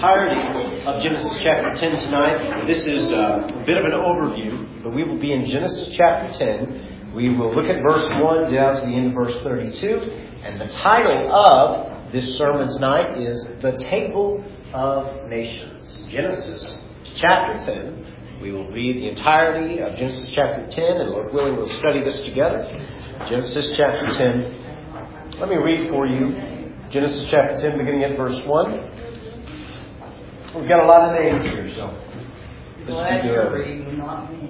entirety of Genesis chapter 10 tonight. This is a bit of an overview, but we will be in Genesis chapter 10. We will look at verse 1 down to the end of verse 32. And the title of this sermon tonight is The Table of Nations. Genesis chapter 10. We will read the entirety of Genesis chapter 10, and Lord willing, we'll study this together. Genesis chapter 10. Let me read for you Genesis chapter 10, beginning at verse 1. We've got a lot of names here, so this will be good. Reading, not me.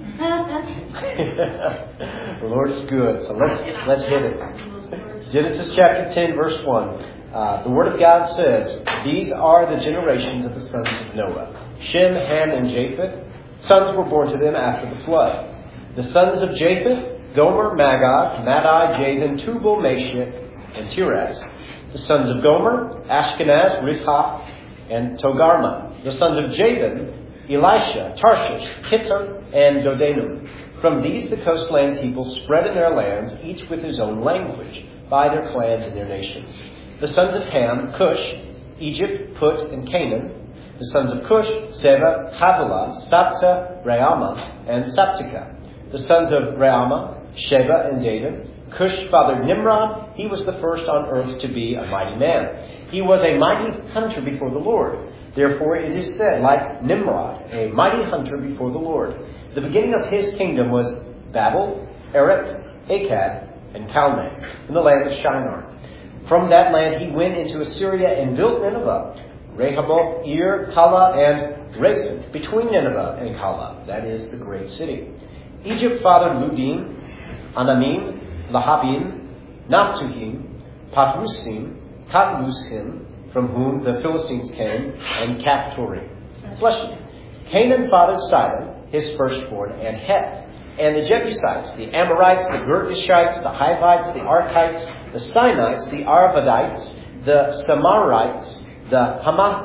The Lord is good, so let's hit it. Genesis chapter 10, verse 1. The Word of God says, "These are the generations of the sons of Noah, Shem, Ham, and Japheth. Sons were born to them after the flood. The sons of Japheth, Gomer, Magog, Madai, Javan, Tubal, Meshech, and Tiras. The sons of Gomer, Ashkenaz, Rithah, and Togarmah. The sons of Javan, Elisha, Tarshish, Kittim, and Dodanim. From these the coastland people spread in their lands, each with his own language, by their clans and their nations. The sons of Ham, Cush, Egypt, Put, and Canaan. The sons of Cush, Seba, Havilah, Sabta, Raamah, and Saptika. The sons of Raamah, Sheba, and Dedan. Cush fathered Nimrod. He was the first on earth to be a mighty man. He was a mighty hunter before the Lord. Therefore it is said, like Nimrod, a mighty hunter before the Lord. The beginning of his kingdom was Babel, Erech, Akkad, and Calneh, in the land of Shinar. From that land he went into Assyria and built Nineveh, Rehoboth, Ir, Calah, and Resen, between Nineveh and Calah, that is the great city. Egypt fathered Ludim, Anamim, Lahabim, Naphtuhim, Patrusim, Tatlusim, from whom the Philistines came, and Caphtorim. Canaan fathered Sidon, his firstborn, and Heth, and the Jebusites, the Amorites, the Girgashites, the Hivites, the Arkites, the Sinites, the Arvadites, the Samarites, the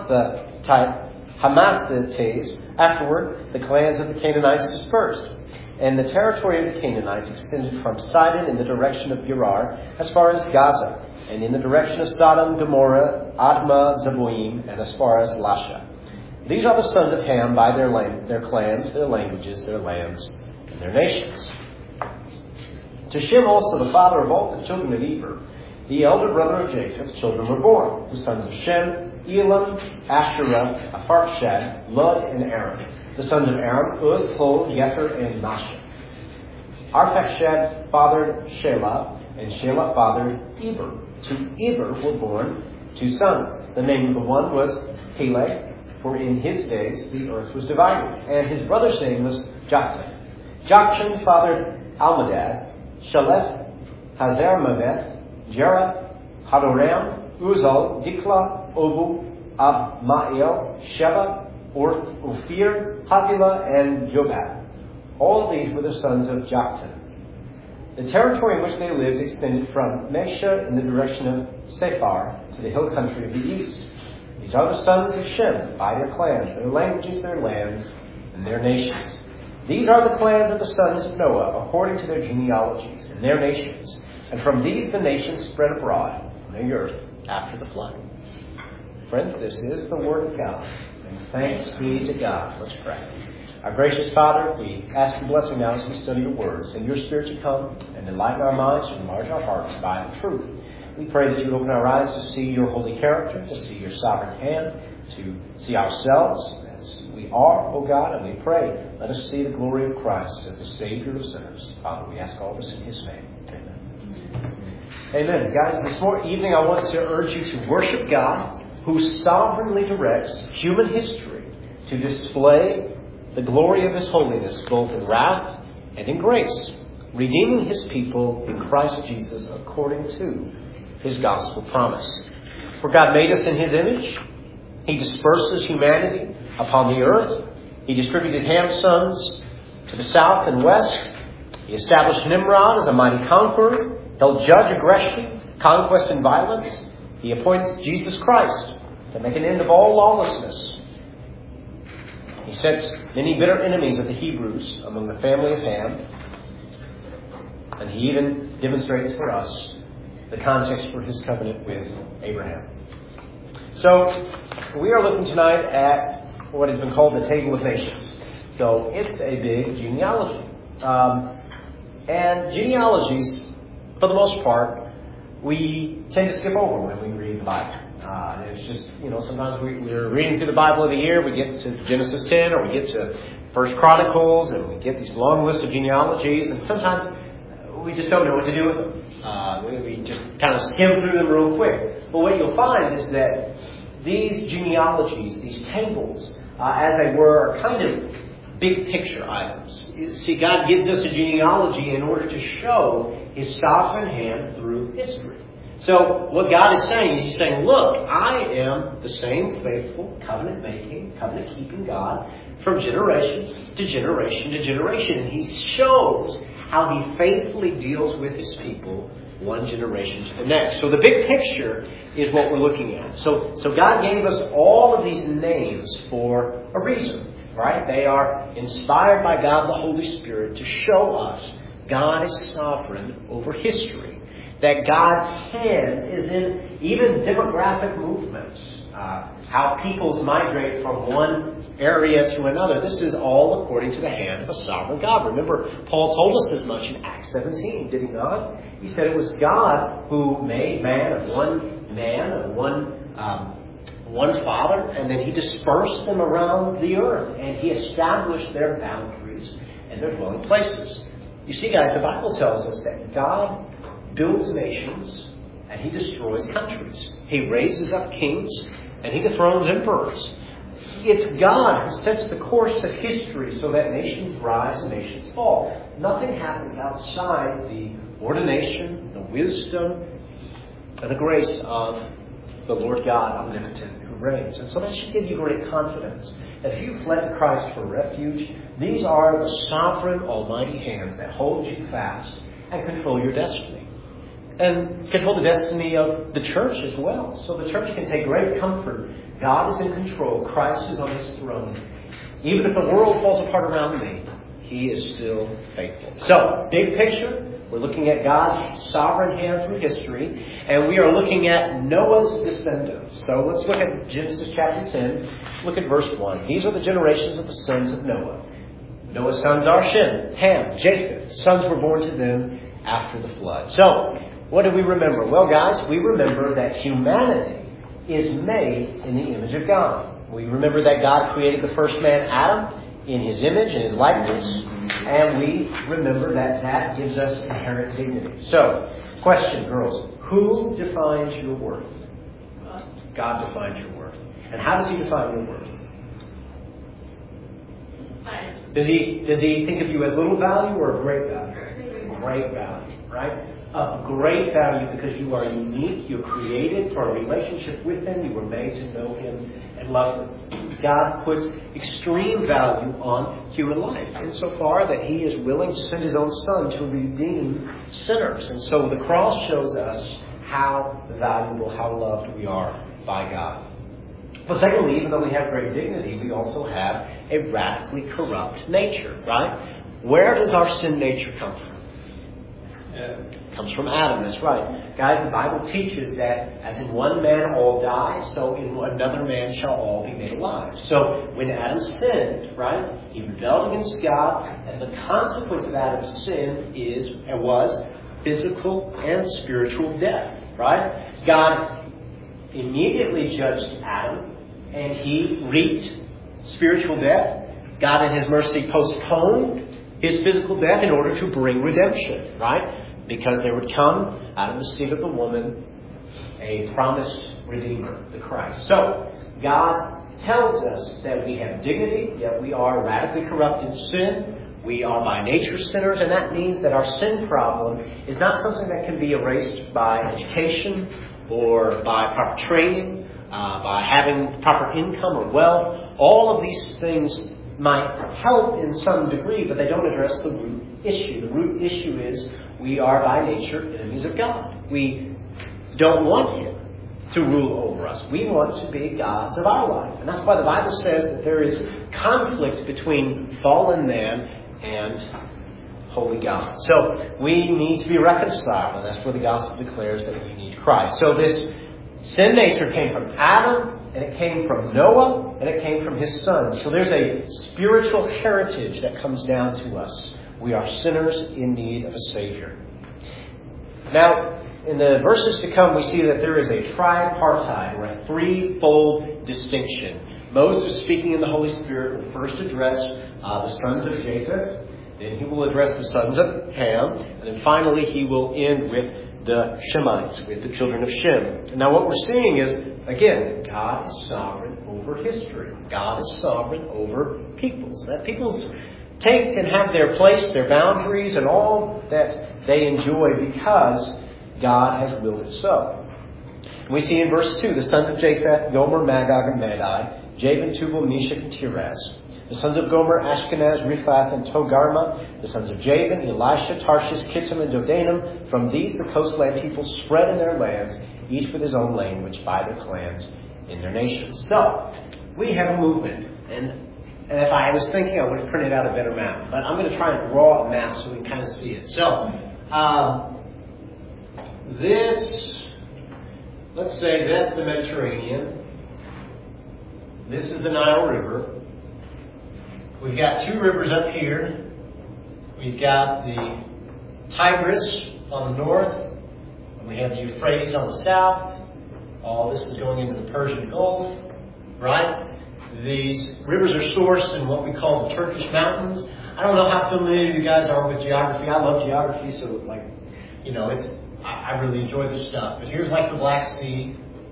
Hamathites. Afterward, the clans of the Canaanites dispersed. And the territory of the Canaanites extended from Sidon in the direction of Gerar as far as Gaza, and in the direction of Sodom, Gomorrah, Admah, Zeboim, and as far as Lasha. These are the sons of Ham by their clans, their languages, their lands, and their nations. To Shem also, the father of all the children of Eber, the elder brother of Japheth, children were born. The sons of Shem, Elam, Asherah, Apharshad, Lud, and Aram. The sons of Aram, Uz, Hol, Gether, and Nashon. Arphaxad fathered Shelah, and Shelah fathered Eber. To Eber were born two sons. The name of the one was Peleg, for in his days the earth was divided, and his brother's name was Joktan. Joktan fathered Almadad, Shaleth, Hazarmaveth, Jerah, Hadoram, Uzal, Dikla, Obu, Abmael, Sheba, Ophir, Havilah, and Jobab. All these were the sons of Joktan. The territory in which they lived extended from Mesha in the direction of Sephar to the hill country of the east. These are the sons of Shem by their clans, their languages, their lands, and their nations. These are the clans of the sons of Noah, according to their genealogies and their nations. And from these the nations spread abroad on the earth after the flood. Friends, this is the Word of God. And thanks be to God. Let's pray. Our gracious Father, we ask your blessing now as we study your words. And your Spirit to come and enlighten our minds and enlarge our hearts by the truth. We pray that you open our eyes to see your holy character, to see your sovereign hand, to see ourselves as we are, O God. And we pray, let us see the glory of Christ as the Savior of sinners. Father, we ask all this in his name. Amen. Amen. Guys, this evening I want to urge you to worship God, who sovereignly directs human history to display the glory of his holiness, both in wrath and in grace, redeeming his people in Christ Jesus according to his gospel promise. For God made us in his image. He disperses humanity upon the earth. He distributed Ham's sons to the south and west. He established Nimrod as a mighty conqueror. He'll judge aggression, conquest, and violence. He appoints Jesus Christ to make an end of all lawlessness. He sets many bitter enemies of the Hebrews among the family of Ham. And he even demonstrates for us the context for his covenant with Abraham. So, we are looking tonight at what has been called the Table of Nations. So, it's a big genealogy. And genealogies, for the most part, we tend to skip over when we read the Bible. It's just, sometimes we're reading through the Bible of the year, we get to Genesis 10, or we get to 1 Chronicles, and we get these long lists of genealogies, and sometimes we just don't know what to do with them. We just kind of skim through them real quick. But what you'll find is that these genealogies, these tables, as they were, are kind of big picture items. See, God gives us a genealogy in order to show His sovereign hand through history. So what God is saying is He's saying, look, I am the same faithful, covenant-making, covenant-keeping God from generation to generation to generation. And He shows how He faithfully deals with His people one generation to the next. So the big picture is what we're looking at. So God gave us all of these names for a reason, right? They are inspired by God the Holy Spirit to show us God is sovereign over history. That God's hand is in even demographic movements. How peoples migrate from one area to another. This is all according to the hand of a sovereign God. Remember, Paul told us as much in Acts 17, did he not? He said it was God who made man, of one father, and then He dispersed them around the earth, and He established their boundaries and their dwelling places. You see, guys, the Bible tells us that God builds nations and He destroys countries. He raises up kings and He dethrones emperors. It's God who sets the course of history so that nations rise and nations fall. Nothing happens outside the ordination, the wisdom, and the grace of the Lord God omnipotent who reigns. And so that should give you great confidence that if you fled to Christ for refuge, these are the sovereign, almighty hands that hold you fast and control your destiny. And control the destiny of the church as well. So the church can take great comfort. God is in control. Christ is on His throne. Even if the world falls apart around me, He is still faithful. So, big picture, we're looking at God's sovereign hand through history. And we are looking at Noah's descendants. So let's look at Genesis chapter 10. Look at verse 1. These are the generations of the sons of Noah. Noah's sons are Shem, Ham, Japheth. Sons were born to them after the flood. So, what do we remember? Well, guys, we remember that humanity is made in the image of God. We remember that God created the first man, Adam, in His image and His likeness. And we remember that that gives us inherent dignity. So, question, girls. Who defines your worth? God defines your worth. And how does He define your worth? Does he think of you as little value or of great value? Great value, right? Of great value because you are unique. You're created for a relationship with Him. You were made to know Him and love Him. God puts extreme value on human life insofar that He is willing to send His own Son to redeem sinners. And so the cross shows us how valuable, how loved we are by God. But secondly, even though we have great dignity, we also have a radically corrupt nature, right? Where does our sin nature come from? It comes from Adam, that's right. Guys, the Bible teaches that as in one man all die, so in another man shall all be made alive. So when Adam sinned, right, he rebelled against God, and the consequence of Adam's sin was physical and spiritual death, right? God immediately judged Adam, and he reaped spiritual death. God in His mercy postponed His physical death in order to bring redemption, right? Because there would come out of the seed of the woman a promised Redeemer, the Christ. So, God tells us that we have dignity, yet we are radically corrupt in sin. We are by nature sinners, and that means that our sin problem is not something that can be erased by education or by proper training, by having proper income or wealth. All of these things might help in some degree, but they don't address the root issue. The root issue is we are by nature enemies of God. We don't want Him to rule over us. We want to be gods of our life. And that's why the Bible says that there is conflict between fallen man and holy God. So we need to be reconciled, and that's where the gospel declares that we need Christ. So this Sin nature came from Adam, and it came from Noah, and it came from his sons. So there's a spiritual heritage that comes down to us. We are sinners in need of a Savior. Now, in the verses to come, we see that there is a tripartite, or a threefold distinction. Moses, speaking in the Holy Spirit, will first address the sons of Japheth. Then he will address the sons of Ham. And then finally, he will end with the Shemites, with the children of Shem. Now what we're seeing is, again, God is sovereign over history. God is sovereign over peoples. That peoples take and have their place, their boundaries, and all that they enjoy because God has willed it so. And we see in verse 2, the sons of Japheth, Gomer, Magog, and Madai, Javan, Tubal, Meshach, and Tiras. The sons of Gomer, Ashkenaz, Riphath, and Togarmah. The sons of Javan, Elisha, Tarshish, Kittim, and Dodanim. From these the coastland people spread in their lands, each with his own language, by their clans in their nations. So, we have a movement. And if I was thinking, I would have printed out a better map. But I'm going to try and draw a map so we can kind of see it. So, let's say that's the Mediterranean. This is the Nile River. We've got two rivers up here. We've got the Tigris on the north, and we have the Euphrates on the south. All this is going into the Persian Gulf, right? These rivers are sourced in what we call the Turkish mountains. I don't know how familiar you guys are with geography. I love geography, so I really enjoy this stuff. But here's like the Black Sea.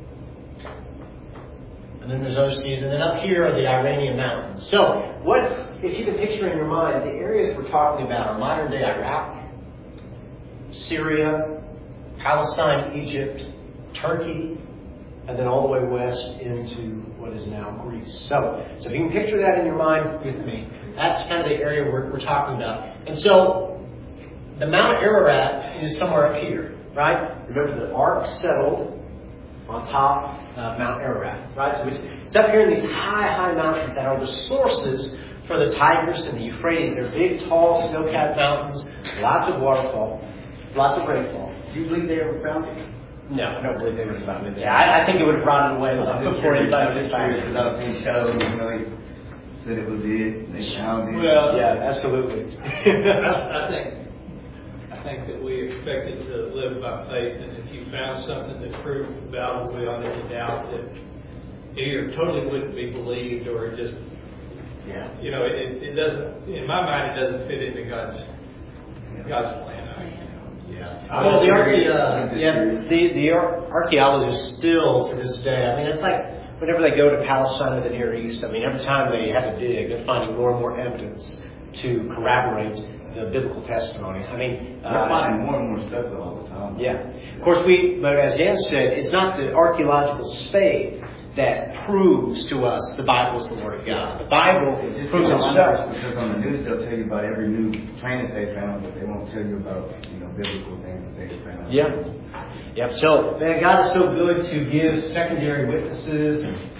And then there's other seas. And then up here are the Iranian mountains. So, if you can picture in your mind, the areas we're talking about are modern day Iraq, Syria, Palestine, Egypt, Turkey, and then all the way west into what is now Greece. So if you can picture that in your mind with me, that's kind of the area we're talking about. And so, the Mount Ararat is somewhere up here, right? Remember, the ark settled on top of Mount Ararat, right? So it's up here in these high mountains that are the sources for the Tigris and the Euphrates. They're big, tall, snow-capped mountains, lots of waterfall, lots of rainfall. Do you believe they ever found it? No, I don't believe they were found it. Yeah, I think it would have rotted away before anybody was found it. Because I've seen shows, they said it was it, they found it. Well, yeah, absolutely. I think that we expected to live by faith, and if you found something that proved valuable beyond any doubt, that it either totally wouldn't be believed or it just, it doesn't. In my mind, it doesn't fit into God's plan. Well, the archaeologists still to this day. I mean, it's like whenever they go to Palestine or the Near East. I mean, every time they have to dig, they're finding more and more evidence to corroborate the biblical testimonies. I mean, they're finding more and more stuff all the time. Yeah. Of course, but as Dan said, it's not the archaeological spade that proves to us the Bible is the Word of God. The Bible proves itself. Because on the news they'll tell you about every new planet they found, but they won't tell you about biblical things that they found. Yeah. So, man, God is so good to give secondary witnesses,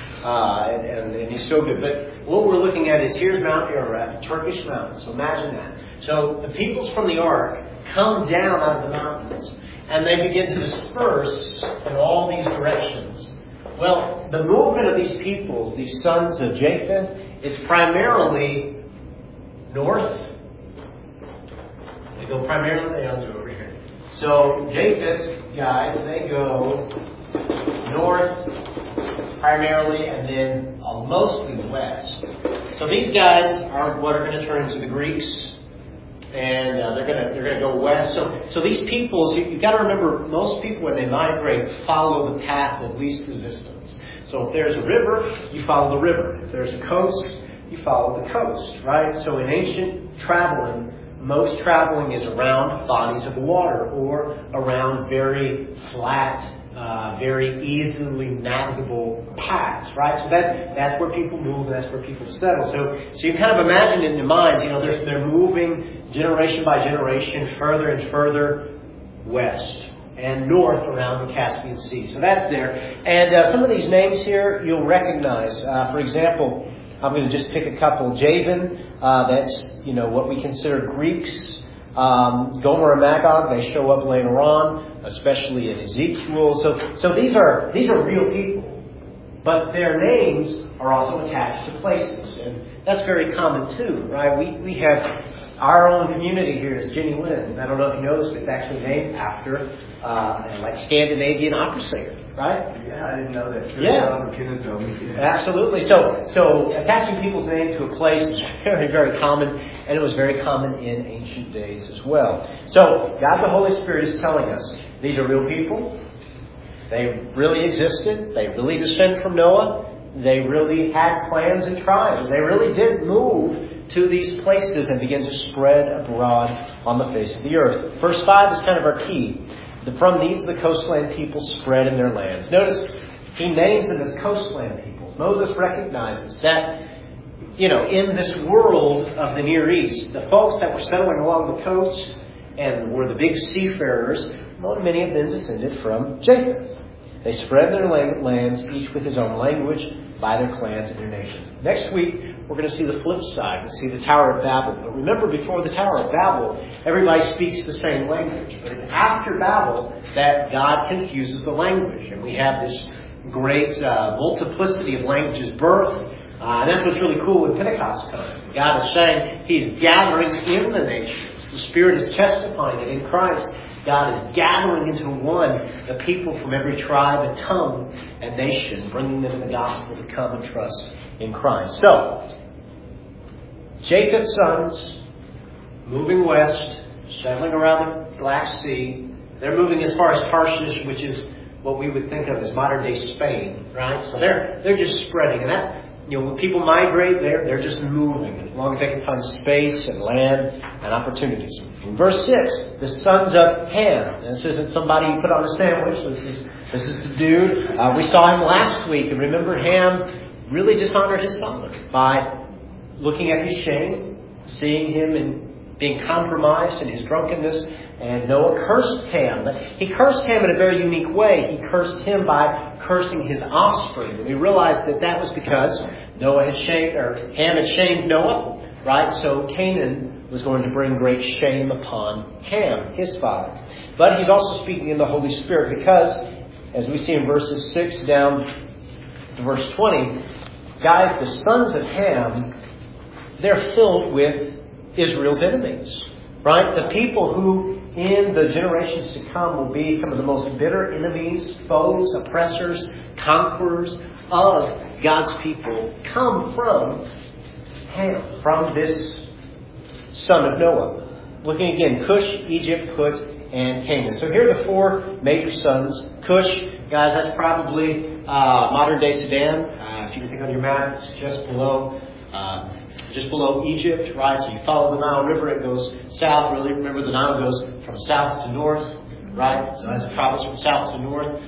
and He's so good. But what we're looking at is here's Mount Ararat, the Turkish mountains. So imagine that. So the peoples from the ark come down out of the mountains, and they begin to disperse in all these directions. Well, the movement of these peoples, these sons of Japheth, it's primarily north. They go primarily, I'll do over here. So Japheth's guys, they go north primarily, and then mostly west. So these guys are what are going to turn into the Greeks. And they're going to go west. So these peoples, you've got to remember, most people when they migrate follow the path of least resistance. So if there's a river, you follow the river. If there's a coast, you follow the coast, right? So in ancient traveling, most traveling is around bodies of water or around very flat, very easily navigable paths, right? So that's where people move, and that's where people settle. So you kind of imagine in your minds, they're moving generation by generation further and further west and north around the Caspian Sea. So that's there. And some of these names here you'll recognize. For example, I'm going to just pick a couple. Javan, that's what we consider Greeks. Gomer and Magog, they show up later on, especially in Ezekiel. So these are real people. But their names are also attached to places. And that's very common too, right? We have our own community here is Jenny Lind. I don't know if you know this, but it's actually named after like Scandinavian opera singer, right? Yeah, I didn't know that. Yeah. Absolutely. So attaching people's name to a place is very, very common, and it was very common in ancient days as well. So God the Holy Spirit is telling us these are real people. They really existed. They really descend from Noah. They really had clans and tribes. They really did move to these places and begin to spread abroad on the face of the earth. Verse 5 is kind of our key. From these, the coastland people spread in their lands. Notice he names them as coastland peoples. Moses recognizes that, in this world of the Near East, the folks that were settling along the coast and were the big seafarers, many of them descended from Japheth. They spread their lands, each with his own language, by their clans and their nations. Next week, we're going to see the flip side. We'll see the Tower of Babel. But remember, before the Tower of Babel, everybody speaks the same language. But it's after Babel that God confuses the language. And we have this great multiplicity of languages birth. And that's what's really cool when Pentecost comes. God is saying He's gathering in the nations. The Spirit is testifying that in Christ, God is gathering into one the people from every tribe and tongue and nation, bringing them in the gospel to come and trust in Christ. So, Japheth's sons, moving west, settling around the Black Sea. They're moving as far as Tarshish, which is what we would think of as modern-day Spain, right? So they're just spreading. And that, when people migrate, they're just moving as long as they can find space and land and opportunities. In verse 6, the sons of Ham. And this isn't somebody you put on a sandwich. This is the dude. We saw him last week. And remember, Ham really dishonored his father by looking at his shame, seeing him and being compromised in his drunkenness. And Noah cursed Ham. But he cursed Ham in a very unique way. He cursed him by cursing his offspring. And we realized that was because Ham had shamed Noah, right? So Canaan was going to bring great shame upon Ham, his father. But he's also speaking in the Holy Spirit because, as we see in verses 6 down to verse 20, guys, the sons of Ham, they're filled with Israel's enemies, right? The people who in the generations to come will be some of the most bitter enemies, foes, oppressors, conquerors of God's people come from Ham, from this son of Noah. Looking again, Cush, Egypt, Put, and Canaan. So here are the four major sons. Cush, guys, that's probably modern-day Sudan. If you can think on your map, it's just below Egypt, right? So you follow the Nile River, it goes south. Really, remember the Nile goes from south to north, right? So that's a province from south to north.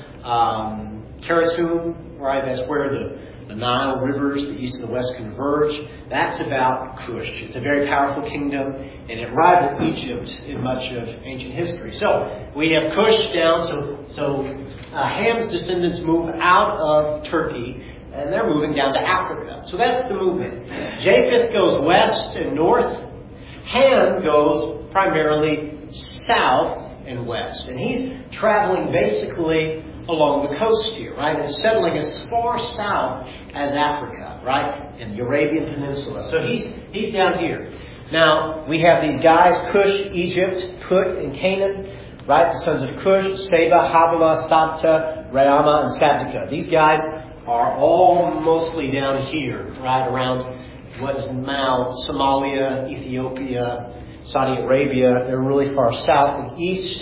Khartoum, right? That's where the Nile rivers, the east and the west, converge. That's about Cush. It's a very powerful kingdom, and it rivaled Egypt in much of ancient history. So we have Cush down. So Ham's descendants move out of Turkey, and they're moving down to Africa. So that's the movement. Japheth goes west and north. Ham goes primarily south and west. And he's traveling basically along the coast here, right? And settling as far south as Africa, right? And the Arabian Peninsula. So he's down here. Now, we have these guys, Cush, Egypt, Put, and Canaan, right? The sons of Cush, Seba, Havilah, Sabta, Raama, and Sabta. These guys are all mostly down here, right around what is now Somalia, Ethiopia, Saudi Arabia. They're really far south and east.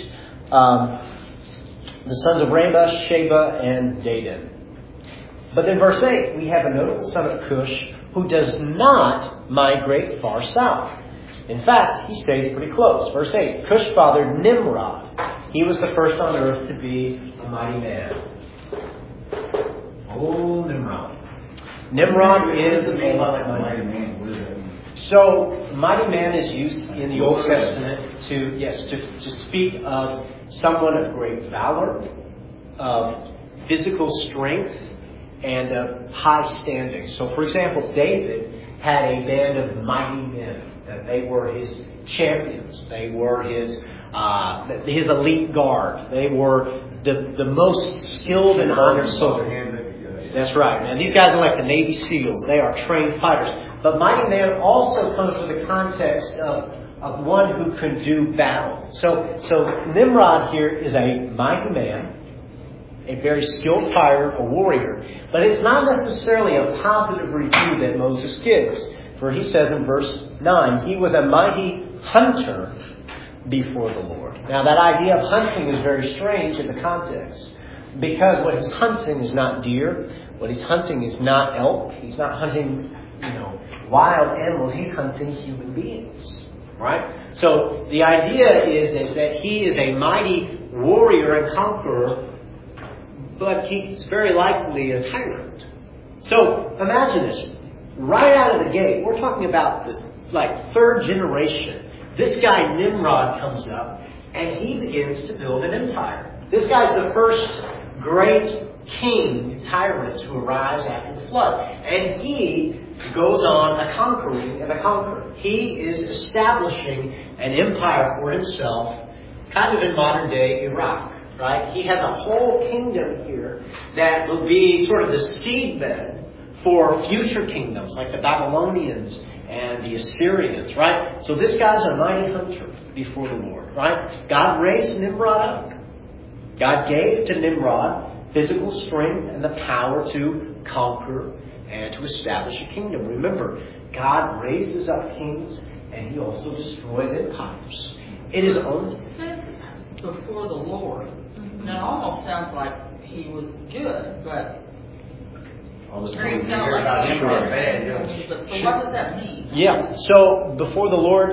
The sons of Reba, Sheba, and Dedan. But then verse 8, we have a notable son of Cush who does not migrate far south. In fact, he stays pretty close. Verse 8, Cush fathered Nimrod. He was the first on earth to be a mighty man. Oh, Nimrod. Nimrod is a mighty man. So, mighty man is used in the Old Testament to speak of someone of great valor, of physical strength, and of high standing. So, for example, David had a band of mighty men, that they were his champions. They were his elite guard. They were the most skilled and honored soldiers. That's right, man. These guys are like the Navy SEALs. They are trained fighters. But mighty man also comes with the context of one who can do battle. So Nimrod here is a mighty man, a very skilled fighter, a warrior. But it's not necessarily a positive review that Moses gives. For he says in verse 9, he was a mighty hunter before the Lord. Now that idea of hunting is very strange in the context. Because what he's hunting is not deer. What he's hunting is not elk. He's not hunting, wild animals. He's hunting human beings. Right? So the idea is that he is a mighty warrior and conqueror, but he's very likely a tyrant. So imagine this. Right out of the gate, we're talking about this third generation. This guy Nimrod comes up and he begins to build an empire. This guy's the first great king, tyrant to arise after the flood. And he goes on a conquering and a conqueror. He is establishing an empire for himself, kind of in modern day Iraq. Right? He has a whole kingdom here that will be sort of the seedbed for future kingdoms like the Babylonians and the Assyrians, right? So this guy's a mighty hunter before the Lord, right? God raised Nimrod up. God gave to Nimrod physical strength and the power to conquer and to establish a kingdom. Remember, God raises up kings and he also destroys empires. It is only before the Lord. Now, it almost sounds like he was good, but All the very time you hear about him are bad, but so what does that mean? Yeah, so before the Lord,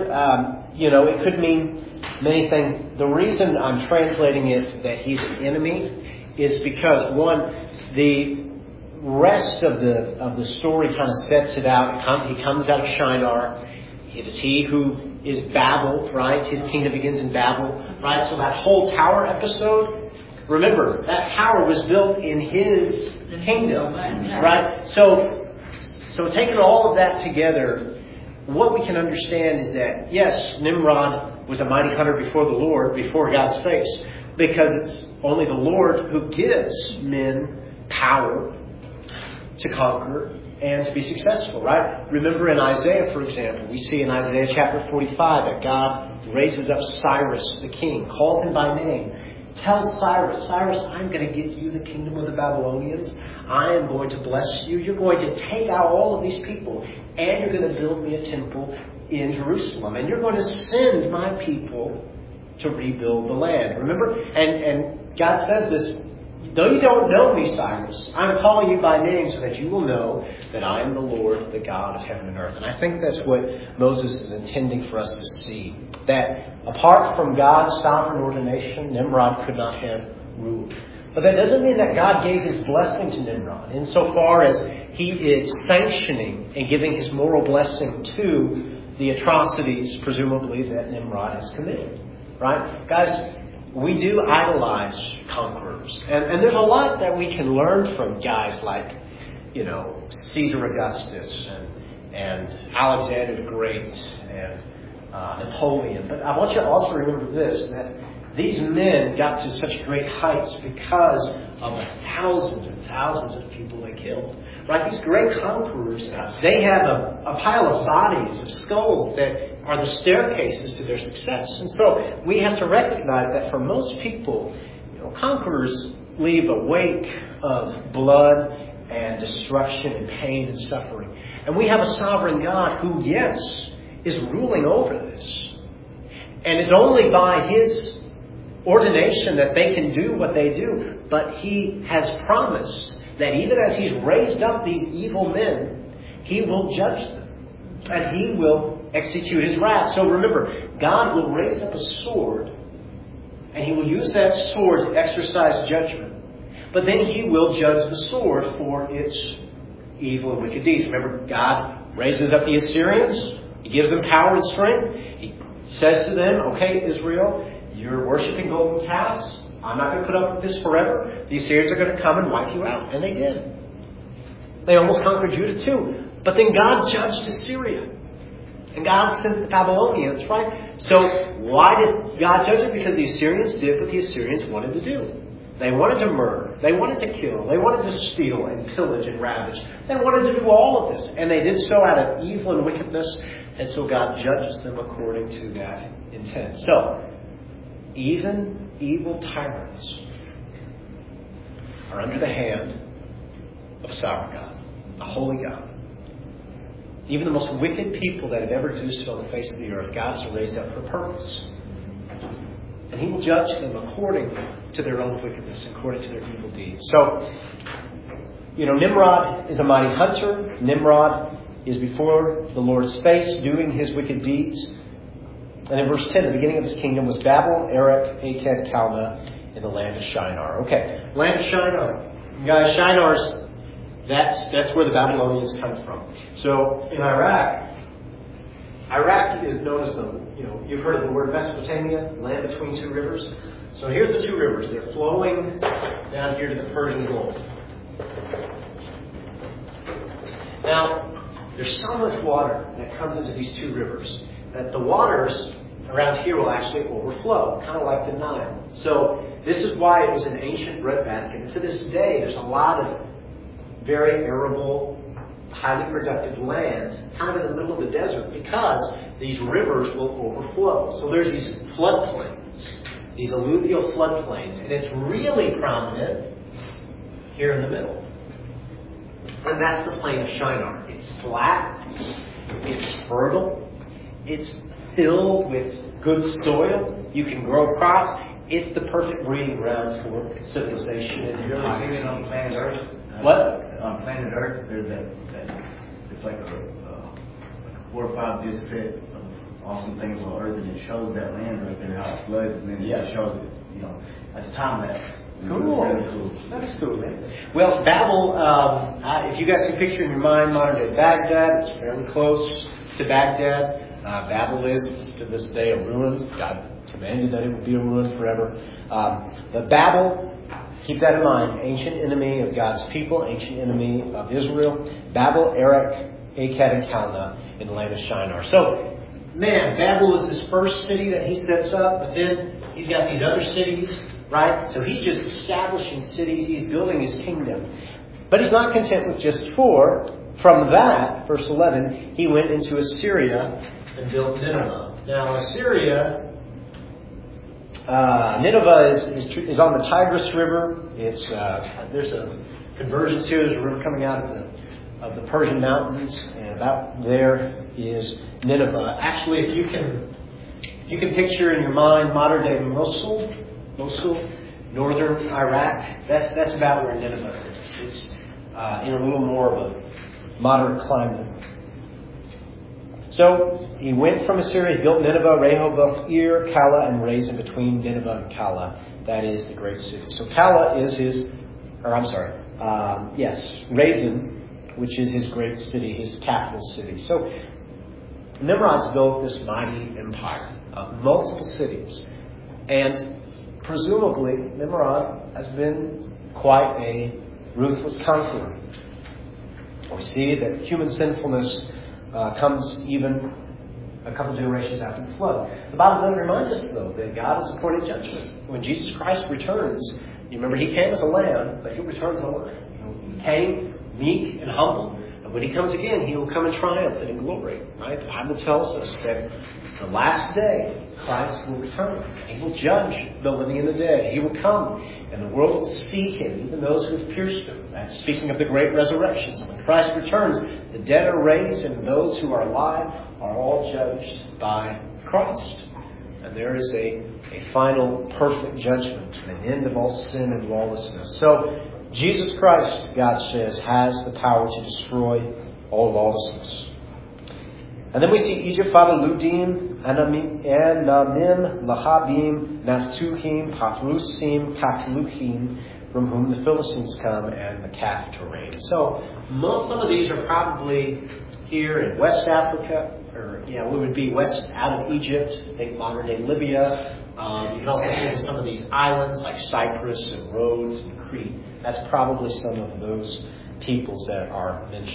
it could mean many things. The reason I'm translating it that he's an enemy is because, one, the rest of the story kind of sets it out. He comes out of Shinar. It is he who is Babel, right? His kingdom begins in Babel, right? So that whole tower episode, remember, that tower was built in his kingdom, right? So taking all of that together, what we can understand is that, yes, Nimrod was a mighty hunter before the Lord, before God's face, because it's only the Lord who gives men power to conquer and to be successful, right? Remember in Isaiah, for example, we see in Isaiah chapter 45 that God raises up Cyrus the king, calls him by name, tells Cyrus, I'm going to give you the kingdom of the Babylonians. I am going to bless you. You're going to take out all of these people and you're going to build me a temple in Jerusalem. And you're going to send my people to rebuild the land. Remember? And God says this, though you don't know me, Cyrus, I'm calling you by name so that you will know that I am the Lord, the God of heaven and earth. And I think that's what Moses is intending for us to see. That apart from God's sovereign ordination, Nimrod could not have ruled. But that doesn't mean that God gave his blessing to Nimrod, insofar as he is sanctioning and giving his moral blessing to the atrocities, presumably, that Nimrod has committed. Right? Guys, we do idolize conquerors. And there's a lot that we can learn from guys like, Caesar Augustus and Alexander the Great and Napoleon. But I want you to also remember this, that these men got to such great heights because of the thousands and thousands of people they killed. Right? These great conquerors, they have a pile of bodies, of skulls that are the staircases to their success. And so we have to recognize that for most people, conquerors leave a wake of blood and destruction and pain and suffering. And we have a sovereign God who, yes, is ruling over this. And it's only by his ordination that they can do what they do. But he has promised that even as he's raised up these evil men, he will judge them. And he will execute his wrath. So remember, God will raise up a sword, and he will use that sword to exercise judgment. But then he will judge the sword for its evil and wicked deeds. Remember, God raises up the Assyrians. He gives them power and strength. He says to them, okay, Israel, you're worshiping golden calves. I'm not going to put up with this forever. The Assyrians are going to come and wipe you out. And they did. They almost conquered Judah too. But then God judged Assyria. And God sent the Babylonians, right? So why did God judge it? Because the Assyrians did what the Assyrians wanted to do. They wanted to murder. They wanted to kill. They wanted to steal and pillage and ravage. They wanted to do all of this. And they did so out of evil and wickedness. And so God judges them according to that intent. So, even evil tyrants are under the hand of a sovereign God, a holy God. Even the most wicked people that have ever existed on the face of the earth, God has raised up for a purpose. And He will judge them according to their own wickedness, according to their evil deeds. So, Nimrod is a mighty hunter. Nimrod is before the Lord's face doing his wicked deeds. And in verse 10, the beginning of his kingdom was Babel, Erech, Akkad, Calneh, in the land of Shinar. Okay, land of Shinar. Guys, Shinar's, that's where the Babylonians come from. So, in Iraq is known as you've heard of the word Mesopotamia, land between two rivers. So here's the two rivers. They're flowing down here to the Persian Gulf. Now, there's so much water that comes into these two rivers that the waters around here will actually overflow, kind of like the Nile. So this is why it was an ancient breadbasket. And to this day, there's a lot of very arable, highly productive land kind of in the middle of the desert because these rivers will overflow. So there's these floodplains, these alluvial floodplains, and it's really prominent here in the middle. And that's the plain of Shinar. It's flat, it's fertile, it's filled with good soil. You can grow crops. It's the perfect breeding ground for civilization. Have you ever seen it on planet Earth? What? On planet Earth, there's that it's like a 4 or 5 disc set of awesome things on Earth, and it shows that land right there, how it floods, and then it shows it, that's time lapse. Cool. Really cool. That is cool, man. Well, Babel, if you guys can picture in your mind modern day Baghdad, it's fairly close to Baghdad. Babel is, to this day, a ruin. God commanded that it would be a ruin forever. But Babel, keep that in mind, ancient enemy of God's people, ancient enemy of Israel. Babel, Erech, Akkad, and Calneh in the land of Shinar. So, man, Babel is his first city that he sets up, but then he's got these other cities, right? So he's just establishing cities. He's building his kingdom. But he's not content with just 4. From that, verse 11, he went into Assyria and built Nineveh. Now, Assyria, Nineveh is on the Tigris River. It's there's a convergence here. There's a river coming out of the Persian mountains, and about there is Nineveh. Actually, if you can picture in your mind modern day Mosul, northern Iraq. That's about where Nineveh is. It's in a little more of a moderate climate. So he went from Assyria, he built Nineveh, Rehoboth, Ir, Calah, and Raisin between Nineveh and Calah. That is the great city. So Calah is Raisin, which is his great city, his capital city. So Nimrod's built this mighty empire of multiple cities. And presumably, Nimrod has been quite a ruthless conqueror. We see that human sinfulness comes even a couple generations after the flood. The Bible does remind us, though, that God has appointed judgment. When Jesus Christ returns, you remember he came as a lamb, but he returns a lion. He came meek and humble, and when he comes again, he will come in triumph and in glory. Right? The Bible tells us that the last day, Christ will return. He will judge the living and the dead. He will come, and the world will see him, even those who have pierced him. That's speaking of the great resurrection. So when Christ returns, the dead are raised, and those who are alive are all judged by Christ. And there is a final perfect judgment, an end of all sin and lawlessness. So Jesus Christ, God says, has the power to destroy all lawlessness. And then we see Egypt, Father, Ludim, Anamim, Lahabim, Naphtuhim, Pathrusim, Kathluhim, from whom the Philistines come, and the Caphtorim. So some of these are probably here in West Africa, we would be west out of Egypt, think modern day Libya. You can also think of some of these islands like Cyprus and Rhodes and Crete. That's probably some of those peoples that are mentioned.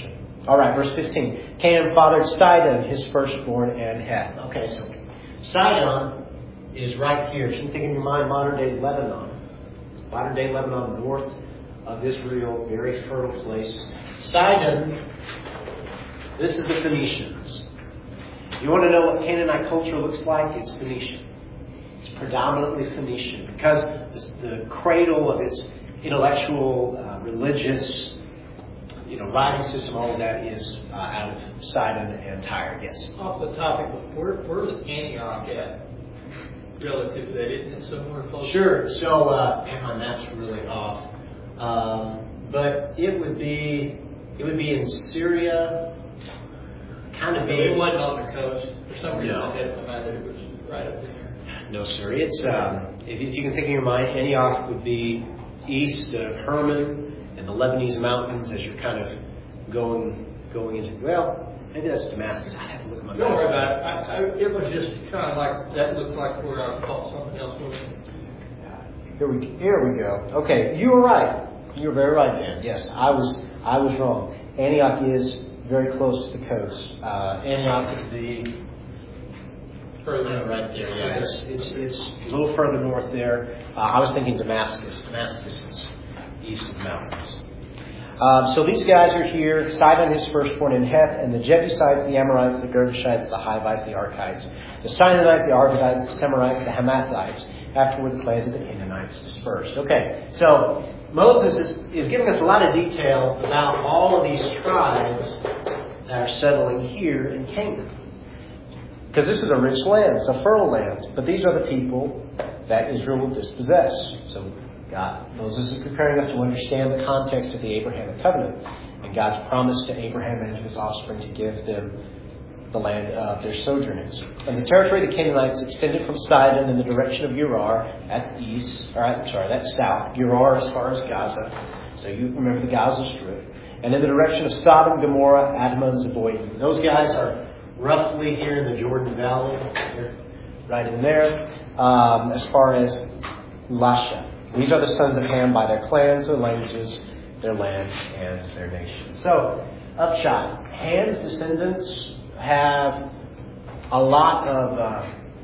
All right, verse 15. Canaan fathered Sidon, his firstborn, and Heth. Okay, so Sidon is right here. If you think in your mind, modern-day Lebanon. Modern-day Lebanon, north of Israel, very fertile place. Sidon, this is the Phoenicians. You want to know what Canaanite culture looks like? It's Phoenician. It's predominantly Phoenician because the cradle of its intellectual, religious, writing system, all of that is out of Sidon and Tyre. Yes. Off the topic, where's Antioch at relative to that? Isn't it somewhere close? Sure. So, and my map's really off, but it would be in Syria. Kind of It wasn't on the coast. For some reason, No. I had in my mind that it was right up there. No, sir. It's if you can think in your mind, Antioch would be east of Hermon and the Lebanese mountains as you're kind of going into. Well, maybe that's Damascus. I have to look at my map. Don't worry about it. It was just kind of like, that looks like where I thought something else was. Here we go. Okay, you were right. You were very right, Dan. Yes, I was wrong. Antioch is very close to the coast. Antioch is the Further right there. Yeah, it's a little further north there. I was thinking Damascus. Damascus is east of the mountains. So these guys are here. Sidon, his firstborn, in Heth, and the Jebusites, the Amorites, the Girgashites, the Hivites, the Archites, the Sinanites, the Arvadites, the Semarites, the Hamathites. Afterward, the clans of the Canaanites dispersed. Okay, so Moses is giving us a lot of detail about all of these tribes that are settling here in Canaan. Because this is a rich land, it's a fertile land. But these are the people that Israel will dispossess. So Moses is preparing us to understand the context of the Abrahamic covenant and God's promise to Abraham and to his offspring to give them the land of their sojournings. And the territory of the Canaanites extended from Sidon in the direction of Gerar, that's south. Gerar as far as Gaza. So you remember the Gaza Strip. And in the direction of Sodom, Gomorrah, Admah, and Zeboim. Those guys are roughly here in the Jordan Valley. They're right in there. As far as Lasha. These are the sons of Ham by their clans, their languages, their land, and their nation. So, upshot. Ham's descendants have a lot of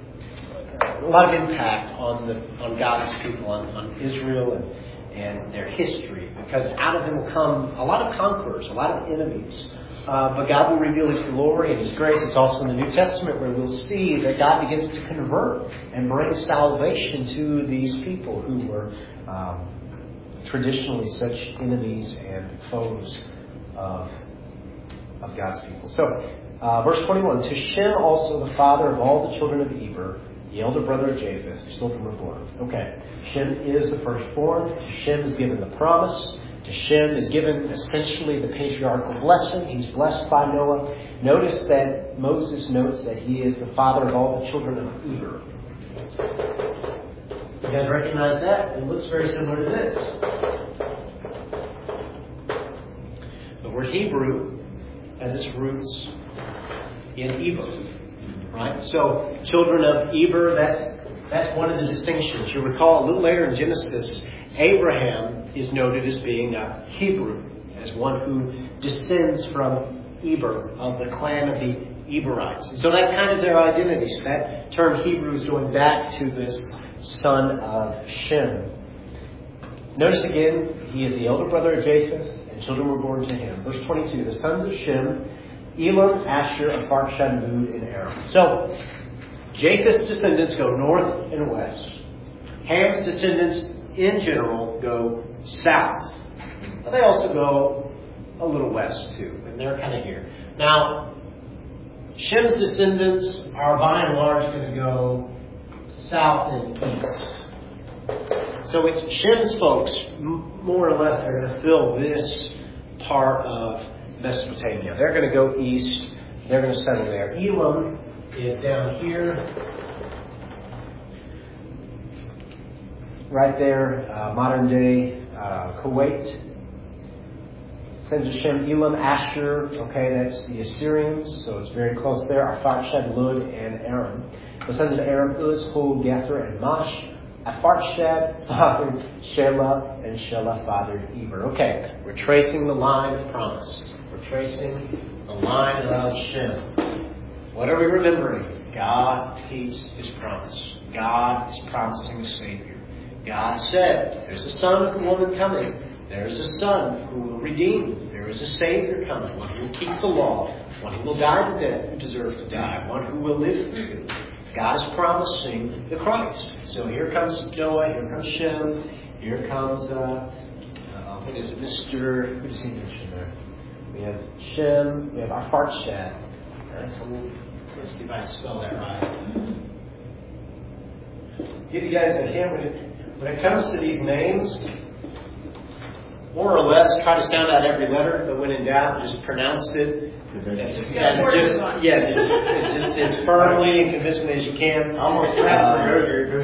impact on God's people, on Israel and their history, because out of them will come a lot of conquerors, a lot of enemies. But God will reveal His glory and His grace. It's also in the New Testament where we'll see that God begins to convert and bring salvation to these people who were traditionally such enemies and foes of God's people. So, verse 21, to Shem also the father of all the children of Eber, the elder brother of Japheth, children were born. Okay, Shem is the firstborn. To Shem is given the promise. To Shem is given essentially the patriarchal blessing. He's blessed by Noah. Notice that Moses notes that he is the father of all the children of Eber. You guys recognize that? It looks very similar to this. The word Hebrew has its roots in Eber. Right? So, children of Eber, that's one of the distinctions. You recall a little later in Genesis, Abraham is noted as being a Hebrew, as one who descends from Eber, of the clan of the Eberites. And so that's kind of their identity. So that term Hebrew is going back to this son of Shem. Notice again, he is the elder brother of Japheth, and children were born to him. Verse 22, the sons of Shem, Elam, Asher, Arphaxad, Lud, and Aram. So, Japheth's descendants go north and west. Ham's descendants, in general, go south. But they also go a little west, too. And they're kind of here. Now, Shem's descendants are, by and large, going to go south and east. So it's Shem's folks, more or less, are going to fill this part of Mesopotamia. They're going to go east. They're going to settle there. Elam is down here. Right there, modern day Kuwait. Sons of Shem, Elam, Asher. Okay, that's the Assyrians. So it's very close there. Arphaxad, Lud, and Aram. The sons of Aram, Uz, Hul, Gether, and Mash. Arphaxad fathered Shelah, and Shelah fathered Eber. Okay, we're tracing the line of promise. We're tracing the line of Shem. What are we remembering? God keeps His promise. God is promising a Savior. God said, there's a son of the woman coming. There is a son who will redeem. There is a Savior coming. One who will keep the law. One who will die the death who deserves to die. One who will live for you. God is promising the Christ. So here comes Noah. Here comes Shem. Here comes, what is it, Mr. Who does he mention there? We have Shem. We have Arphaxad. So let's see if I can spell that right. Give you guys a hint. When it comes to these names, more or less, try to sound out every letter, but when in doubt, just pronounce it just as firmly and convincingly as you can. Almost earlier.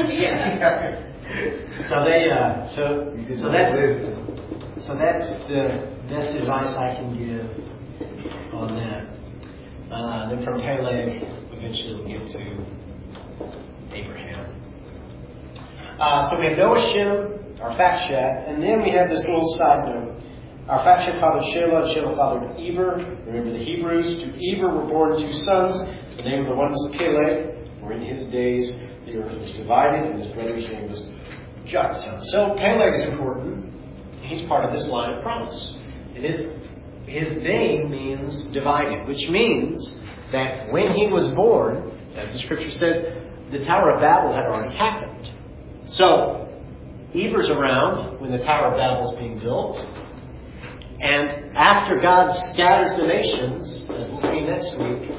So that's the best advice I can give on that. Then from Peleg, eventually we'll get to Abraham. So we have Noah, Shem, Arphaxad, and then we have this little side note. Arphaxad fathered Shelah, and Shelah fathered Eber. Remember the Hebrews. To Eber were born 2 sons. The name of the one was Peleg, for in his days the earth was divided, and his brother's name was Joktan. So Peleg is important. He's part of this line of promise. And his name means divided, which means that when he was born, as the scripture says, the Tower of Babel had already happened. So, Eber's around when the Tower of Babel is being built. And after God scatters the nations, as we'll see next week,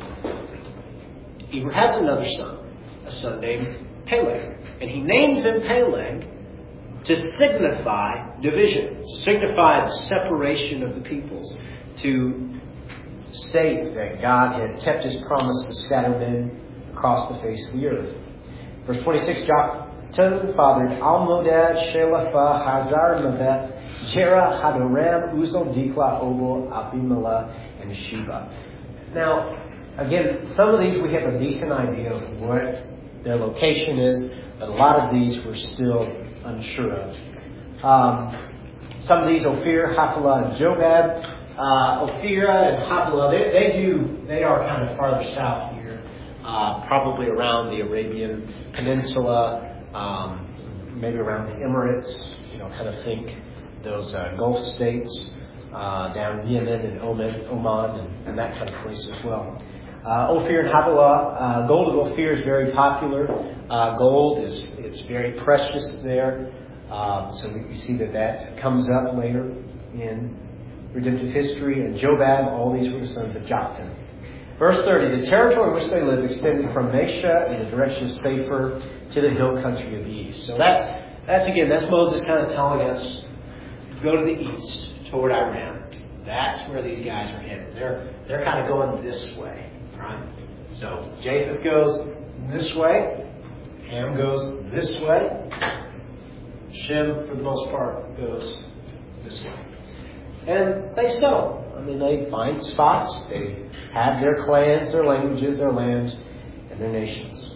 Eber has another son, a son named Peleg. And he names him Peleg to signify division, to signify the separation of the peoples, to state that God had kept His promise to scatter men across the face of the earth. Verse 26, Joktan fathered Almodad, Shelah, Hazar, Maveth, Jerah, Hadoram, Uzal, Dikla, Obal, Abimelech, and Sheba. Now, again, some of these we have a decent idea of what their location is, but a lot of these we're still unsure of. Some of these, Ophir, Havilah, and Jobab. Ophir and Havilah, they are kind of farther south here, probably around the Arabian Peninsula, maybe around the Emirates. Kind of think those Gulf states down Yemen and Oman and that kind of place as well. Ophir and Havilah. Gold of Ophir is very popular. Gold it's very precious there. So we see that comes up later in redemptive history. And Jobab, all these were the sons of Joktan. Verse 30, the territory in which they lived extended from Mesha in the direction of Sefer to the hill country of the east. So that's Moses kind of telling us, go to the east, toward Iran. That's where these guys are headed. They're kind of going this way, right? So Japheth goes this way. Ham goes this way. Shem, for the most part, goes this way. And they settle. They find spots. They have their clans, their languages, their lands, and their nations.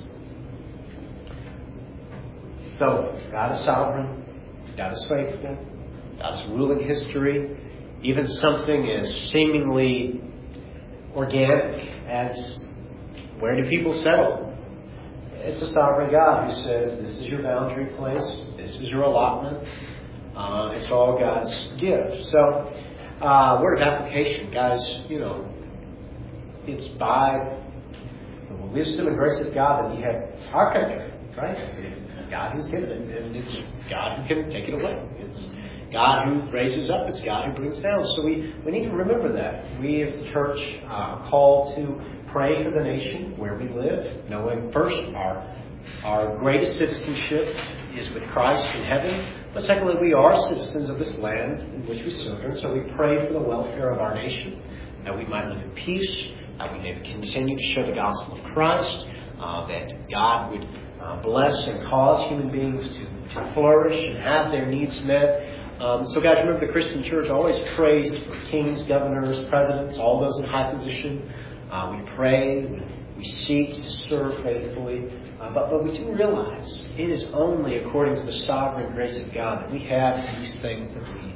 So, God is sovereign. God is faithful. God is ruling history. Even something as seemingly organic as where do people settle? It's a sovereign God who says, this is your boundary place. This is your allotment. It's all God's gift. So, word of application, guys, it's by the wisdom and grace of God that we have our country, right? It's God who's given it, and it's God who can take it away. It's God who raises up. It's God who brings down. So we need to remember that. We as the church are called to pray for the nation where we live, knowing first our greatest citizenship is with Christ in heaven. But secondly, we are citizens of this land in which we sojourn. So we pray for the welfare of our nation, that we might live in peace, that we may continue to share the gospel of Christ, that God would bless and cause human beings to flourish and have their needs met. So guys, remember the Christian church always prays for kings, governors, presidents, all those in high position. We pray, we seek to serve faithfully. But we do realize it is only according to the sovereign grace of God that we have these things that we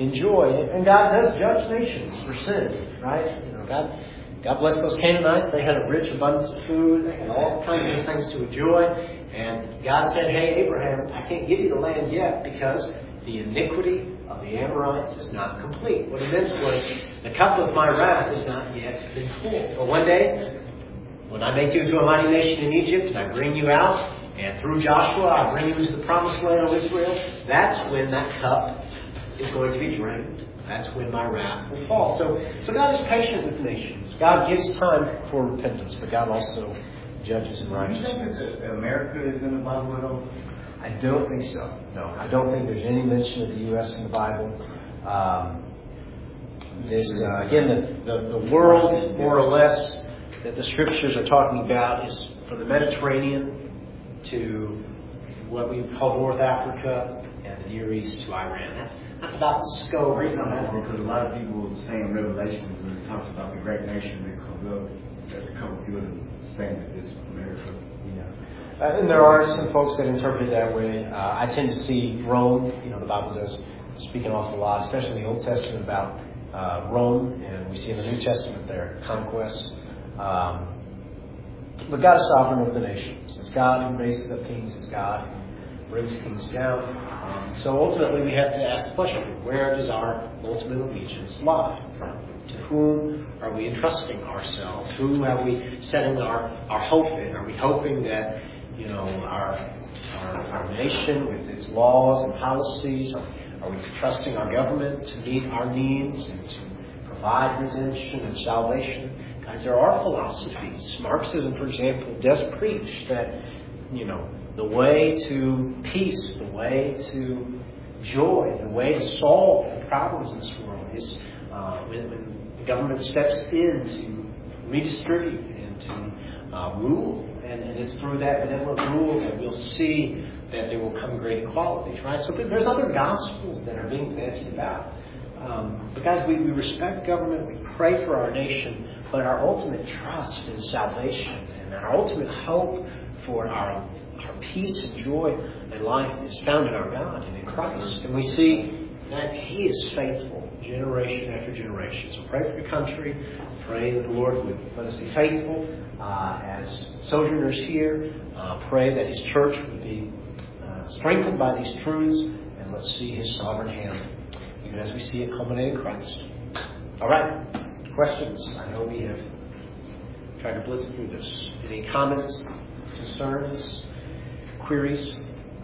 enjoy. And God does judge nations for sin, right? God bless those Canaanites. They had a rich abundance of food. They had all kinds of things to enjoy. And God said, hey, Abraham, I can't give you the land yet because the iniquity of the Amorites is not complete. What it meant was, the cup of my wrath is not yet been full. But one day, when I make you into a mighty nation in Egypt, and I bring you out, and through Joshua I bring you into the promised land of Israel, that's when that cup is going to be drained. That's when my wrath will fall. So God is patient with nations. God gives time for repentance, but God also judges in righteousness. Do you think that America is in the Bible at all? I don't think so. No, I don't think there's any mention of the U.S. in the Bible. Again, the world, more or less, that the Scriptures are talking about is from the Mediterranean to what we call North Africa and the Near East to Iran. That's about the scope. The reason I'm asking, because a lot of people say in Revelation, when it talks about the great nation that comes up, there's a couple people saying that it's America. And there are some folks that interpret it that way. I tend to see Rome, the Bible does speak an awful lot, especially in the Old Testament, about Rome, and we see in the New Testament their conquest. But God is sovereign over the nations. It's God who raises up kings. It's God who brings kings down. So ultimately we have to ask the question, where does our ultimate allegiance lie? To whom are we entrusting ourselves? Who are we setting our hope in? Are we hoping that our nation with its laws and policies, are we trusting our government to meet our needs and to provide redemption and salvation? Guys, there are philosophies. Marxism, for example, does preach that, the way to peace, the way to joy, the way to solve the problems in this world is when the government steps in to redistribute and to rule. And it's through that benevolent rule that we'll see that there will come great equalities, right? So there's other gospels that are being bandied about. But guys, we respect government, we pray for our nation, but our ultimate trust in salvation and our ultimate hope for our peace and joy and life is found in our God and in Christ. And we see that He is faithful generation after generation. So pray for your country. Pray that the Lord would let us be faithful as sojourners here. Pray that His church would be strengthened by these truths, and let's see His sovereign hand, even as we see it culminate in Christ. All right. Questions? I know we have tried to blitz through this. Any comments, concerns, queries?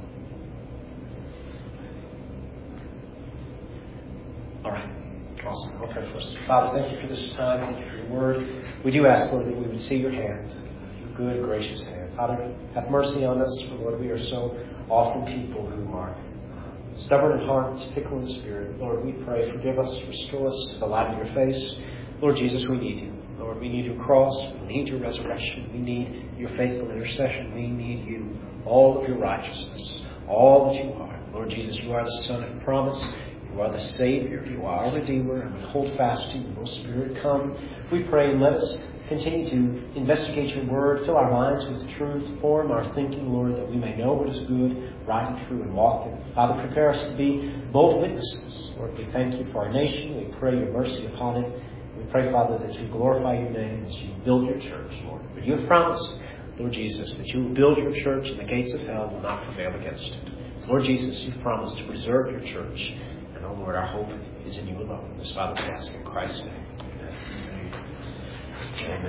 All right. Awesome. I'll pray for us. Father, thank you for this time. Thank you for your word. We do ask, Lord, that we would see your hand, your good, gracious hand. Father, have mercy on us, for Lord, we are so often people who are stubborn in heart, fickle in spirit. Lord, we pray, forgive us, restore us to the light of your face. Lord Jesus, we need you. Lord, we need your cross. We need your resurrection. We need your faithful intercession. We need you, all of your righteousness, all that you are. Lord Jesus, you are the Son of promise. You are the Savior. You are our Redeemer. And we hold fast to you. Holy Spirit, come. We pray and let us continue to investigate your word. Fill our minds with truth. Form our thinking, Lord, that we may know what is good, right and true, and walk in it. Father, prepare us to be bold witnesses. Lord, we thank you for our nation. We pray your mercy upon it. We pray, Father, that you glorify your name as you build your church, Lord. For you have promised, Lord Jesus, that you will build your church and the gates of hell will not prevail against it. Lord Jesus, you've promised to preserve your church. And, oh Lord, our hope is in you alone. This, Father, we ask in Christ's name. Amen. Amen.